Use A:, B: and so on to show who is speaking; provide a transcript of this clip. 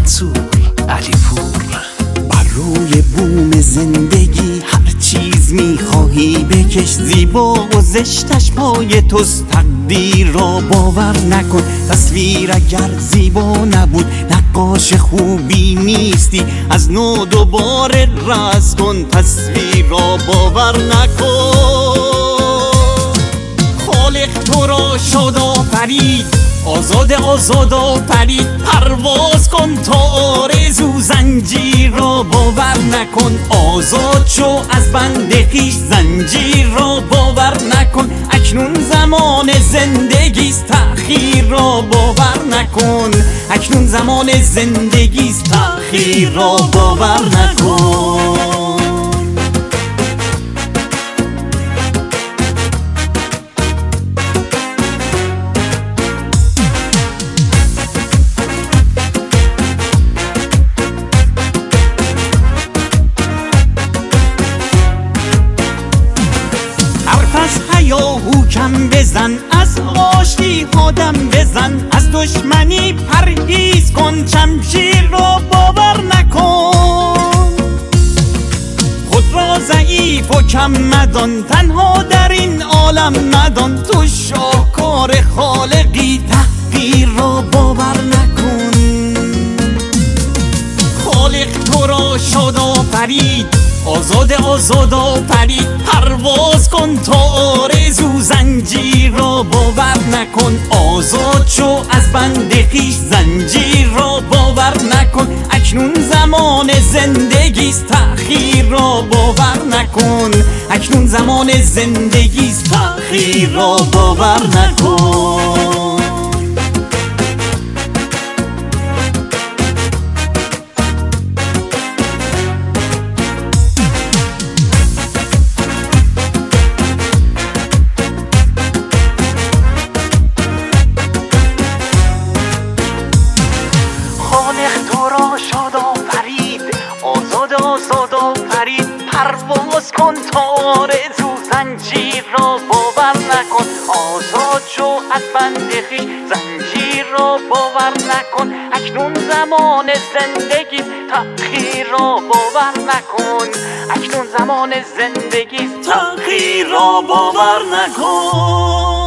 A: منصور علیپور.
B: بر روی بوم زندگی هر چیز میخواهی بکش، زیبا و زشتش پای توست، تقدیر را باور نکن. تصویر اگر زیبا نبود نقاش خوبی نیستی، از نو دوباره رسم کن، تصویر را باور نکن. خالق تو را شاد آفرید، آزاد آفرید، پرواز کن تا آرزو، زنجیر را باور نکن. آزاد شو از بند خویش، زنجیر را باور نکن. اکنون زمان زندگیست، تأخیر را باور نکن. اکنون زمان زندگیست، تأخیر را باور نکن. هیاهو کم بزن، از آشتی ها دم بزن، از دشمنی پرهیز کن، شمشیر را باور نکن. خود را ضعیف و کم مدان، تنها در این عالم مدان، تو شاهکار خالقی، تحقیر را باور نکن. خالق تو را شاد آفرید، آزاد آفرید، پرواز کن تا آرزو، زنجیر را باور نکن. آزاد شو از بند خویش، زنجیر را باور نکن. اکنون زمان زندگیست، تأخیر را باور نکن. اکنون زمان زندگیست، تأخیر را باور نکن. شاد آفرید، آزاد آفرید، پرواز کن تا آرزو، زنجیر را باور نکن. آزاد شو از بند خویش، زنجیر را باور نکن. اکنون زمان زندگیست، تأخیر را باور نکن. اکنون زمان زندگیست، تأخیر را باور نکن.